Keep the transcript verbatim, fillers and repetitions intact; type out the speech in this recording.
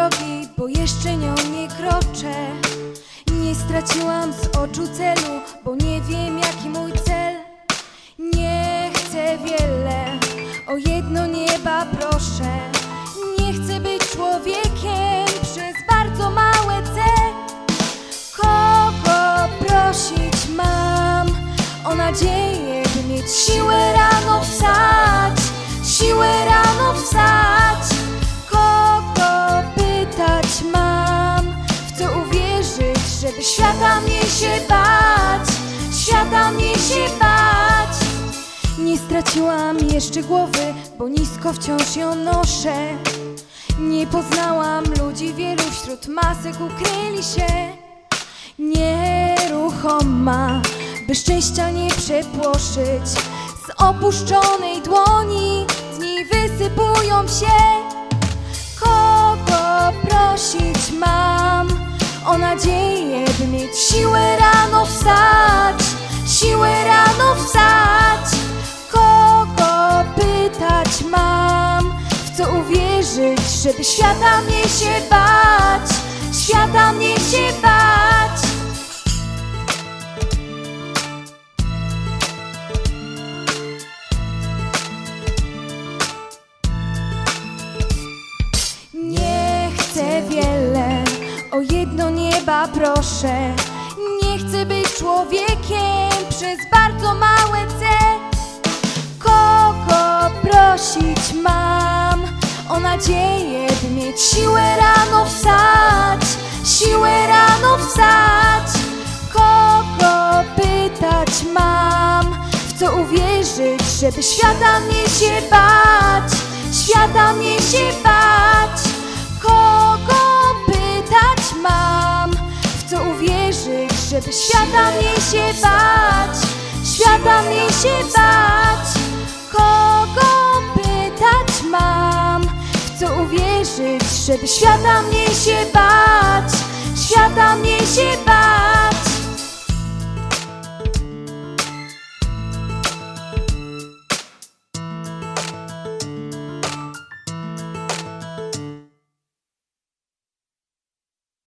drogi, bo jeszcze nią nie kroczę. Nie straciłam z oczu celu, bo nie wiem jaki mój cel. Nie chcę wiele, o jedno nieba proszę. Nie chcę być człowiekiem przez bardzo małe C. Kogo prosić mam o nadzieję, by mieć siłę rano wstać, siłę rano wstać. Kogo pytać mam, w co uwierzyć, żeby świata mnie się bać, świata mnie się bać. Nie straciłam jeszcze głowy, bo nisko wciąż ją noszę. Nie poznałam ludzi wielu, wśród masek ukryli się. Nieruchoma, by szczęścia nie przepłoszyć, z opuszczonej dłoni dni wysypują się. Kogo prosić mam o nadzieję, by mieć siłę rano wstać, siłę rano wstać. Kogo pytać mam, w co uwierzyć, żeby świata mnie się bać, świata mnie się bać. Nie chcę wiele, o jedno nieba proszę. Nie chcę być człowiekiem przez bardzo małe C. Kogo prosić mam o nadzieję, by mieć siłę rano wstać, siłę rano wstać. Kogo pytać mam, w co uwierzyć, żeby świata mnie się bać, świata mnie się bać. Kogo pytać mam, w co uwierzyć, żeby świata mnie się bać, świata mnie się bać. Kogo pytać mam, w co uwierzyć, żeby świata mnie się bać, świata mnie się bać.